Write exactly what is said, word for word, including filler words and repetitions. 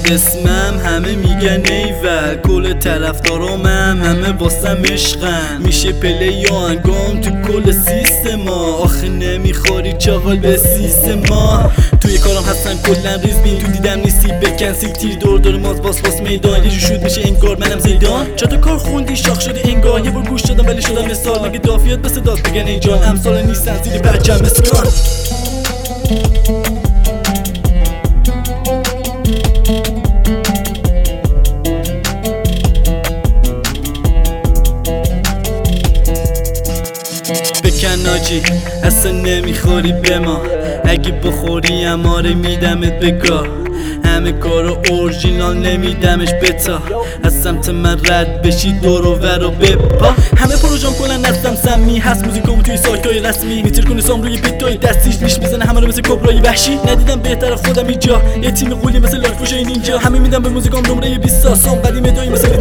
میاد اسمم همه میگن ایول، کل طرفدارامم همه واسم عشقن. میشه پلی یا انگام تو کل سیستما، آخه نمیخوری چاقال به سیستما. توی کارم هستن کلن ریز بین، تو دیدم نیستی بکن سیک تیر دور دور ماز باس باس میدان. یه جو شود میشه انگار منم زیدان، چطور کار خوندی شاخ شدی انگار. یه بار گوش دادم ولی شدم مثال، مگه دافیات بس داد بگن اینجان امثال نیستن زیر برجم اسکان. بکن آجی اصلا نمیخوری به ما، اگه بخوری اماره میدمت بگاه. همه کارو اورژینال نمیدمش بتا، از سمت من رد بشی دور و ور و بپا. همه پروژام کلن نستم سمی هست، موزیکامو توی سایتای رسمی میتر کنه سام روی بیتای دستیش لیش میزنه همه رو مثل کبرای وحشی. ندیدم بهتر خودم اینجا، یه تیم قولی مثل لاکوشای نینجا. همه میدم به موزیکام نمره بیست، سام قدیم دایی مثل